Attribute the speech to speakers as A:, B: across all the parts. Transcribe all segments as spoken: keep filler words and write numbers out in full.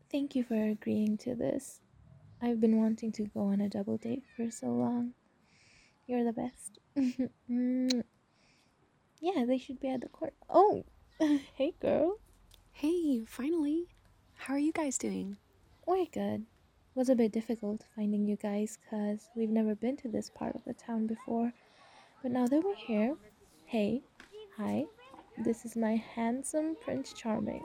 A: Thank you for agreeing to this. I've been wanting to go on a double date for so long. You're the best. Mm, yeah, they should be at the court. Oh, hey girl.
B: Hey, finally. How are you guys doing?
A: We're good. Was a bit difficult finding you guys because we've never been to this part of the town before. But now that we're here, hey, hi, this is my handsome Prince Charming.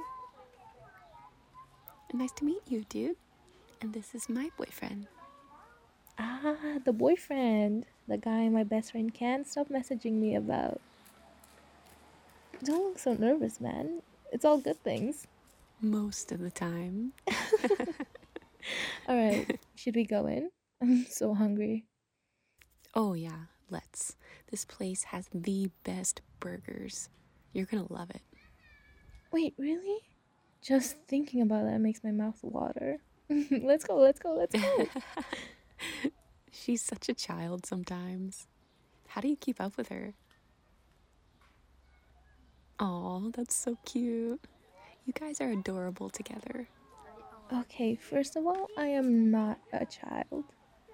B: Nice to meet you, dude. And this is my boyfriend.
A: Ah, the boyfriend. The guy my best friend can't stop messaging me about. Don't look so nervous, man. It's all good things.
B: Most of the time.
A: Alright, should we go in? I'm so hungry.
B: Oh, yeah, let's. This place has the best burgers. You're gonna love it.
A: Wait, really? Just thinking about that makes my mouth water. Let's go, let's go, let's go.
B: She's such a child sometimes. How do you keep up with her? Aw, that's so cute. You guys are adorable together.
A: Okay, first of all, I am not a child.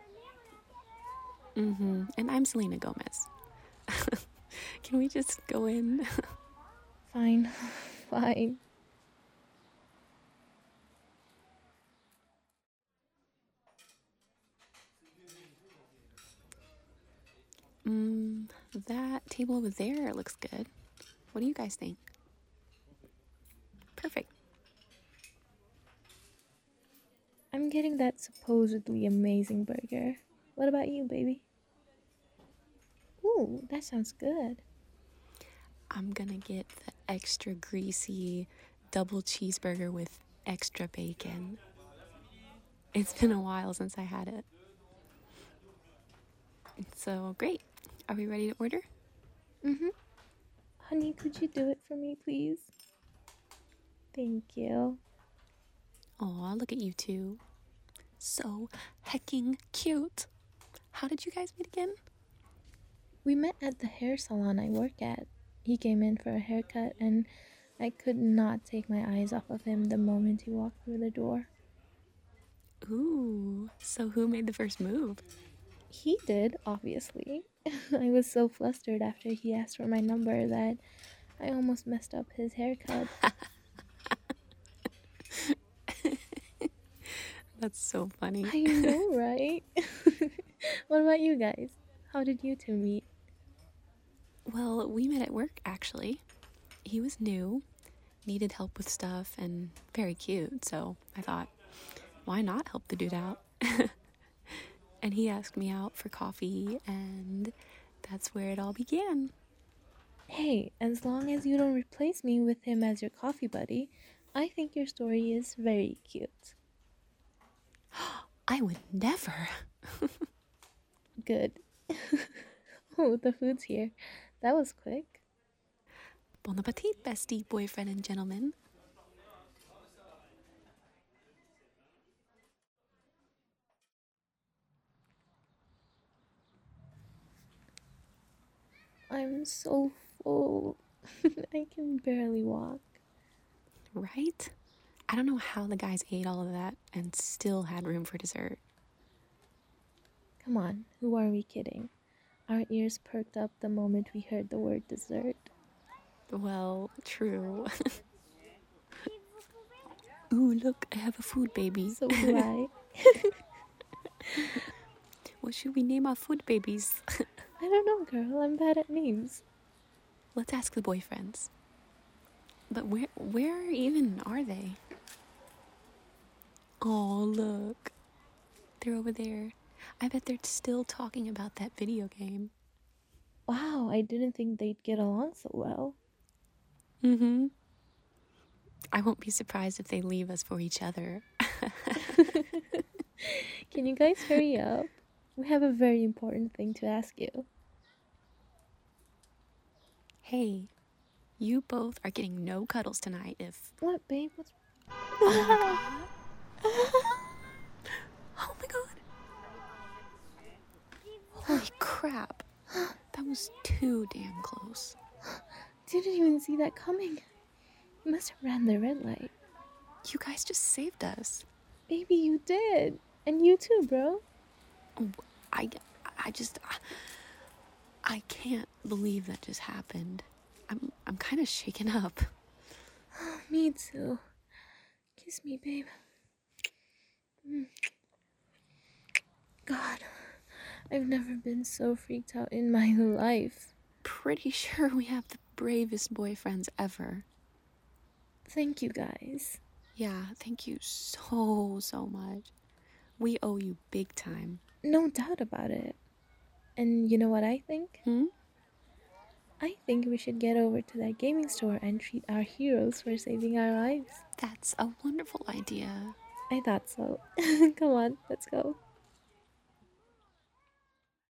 B: Mm-hmm. And I'm Selena Gomez. Can we just go in?
A: Fine, fine.
B: Mm, that table over there looks good. What do you guys think? Perfect.
A: I'm getting that supposedly amazing burger. What about you, baby? Ooh, that sounds good.
B: I'm gonna get the extra greasy double cheeseburger with extra bacon. It's been a while since I had it. So great. Are we ready to order?
A: Mm-hmm. Honey, could you do it for me, please? Thank you.
B: Aw, look at you two. So hecking cute. How did you guys meet again?
A: We met at the hair salon I work at. He came in for a haircut, and I could not take my eyes off of him the moment he walked through the door.
B: Ooh, so who made the first move?
A: He did, obviously. I was so flustered after he asked for my number that I almost messed up his haircut.
B: That's so funny.
A: I know, right? What about you guys? How did you two meet?
B: Well, we met at work actually. He was new, needed help with stuff, and very cute, so I thought, why not help the dude out? And he asked me out for coffee, and that's where it all began.
A: Hey, as long as you don't replace me with him as your coffee buddy, I think your story is very cute.
B: I would never.
A: Good. Oh, the food's here. That was quick.
B: Bon appetit, bestie, boyfriend, and gentleman.
A: I'm so full. I can barely walk.
B: Right? I don't know how the guys ate all of that and still had room for dessert.
A: Come on, who are we kidding? Our ears perked up the moment we heard the word dessert.
B: Well, true. Ooh, look, I have a food baby.
A: So do I.
B: What should we name our food babies?
A: I don't know, girl. I'm bad at names.
B: Let's ask the boyfriends. But where where even are they? Oh, look. They're over there. I bet they're still talking about that video game.
A: Wow, I didn't think they'd get along so well.
B: Mm-hmm. I won't be surprised if they leave us for each other.
A: Can you guys hurry up? We have a very important thing to ask you.
B: Hey, you both are getting no cuddles tonight if...
A: What, babe? What's...
B: Oh my god. Oh my god. Holy crap. That was too damn close.
A: Didn't even see that coming. You must have ran the red light.
B: You guys just saved us.
A: Baby, you did. And you too, bro.
B: Oh, I, I just, I, I can't believe that just happened. I'm, I'm kind of shaken up.
A: Me too. Kiss me, babe. Mm. God, I've never been so freaked out in my life.
B: Pretty sure we have the bravest boyfriends ever.
A: Thank you, guys.
B: Yeah, thank you so, so much. We owe you big time.
A: No doubt about it. And you know what I think?
B: Hmm?
A: I think we should get over to that gaming store and treat our heroes for saving our lives.
B: That's a wonderful idea.
A: I thought so. Come on, let's go.